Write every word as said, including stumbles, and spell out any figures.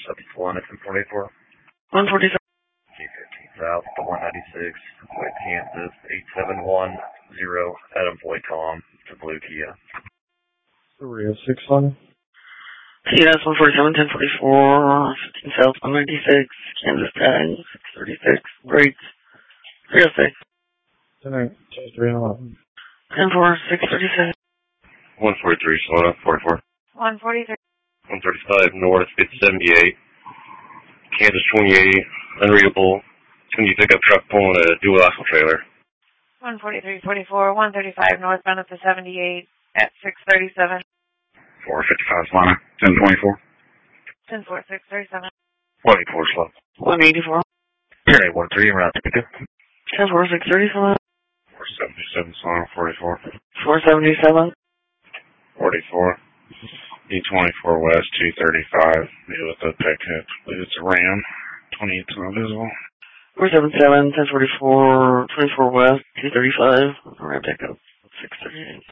seventy-one at ten forty-four. one forty-seven. G fifteen South to one ninety-six, Floyd, Kansas, eight seven one zero, Adam Floyd Tom to Blue Kia. three oh six one. C S one forty-seven, ten forty-four, fifteen South, one ninety-six, Kansas ten, six thirty-six, brakes, three oh six. ten eight, two three eleven. ten four, six thirty-six. one forty-three, Solana, forty-four. one forty-three. one thirty-five North, fifty seventy-eight, Kansas twenty eighty, unreadable, twenty pickup truck pulling a dual axle trailer. one forty-three forty-four, one thirty-five northbound at the seventy-eight at six thirty-seven. four fifty-five Solana, ten twenty-four. ten four, six thirty-seven. one eighty-four Solana. one eighty-four. Zero eight one three, route to pickup. ten four, six thirty-seven. four seventy-seven Solana, forty-four. four seventy-seven. forty-four. D twenty-four West, two thirty-five. Meet with the pickup. It's a Ram. twenty-eight's not visible. four seventy-seven, ten forty-four, twenty-four West, two thirty-five. Alright, pickup. six thirty-eight.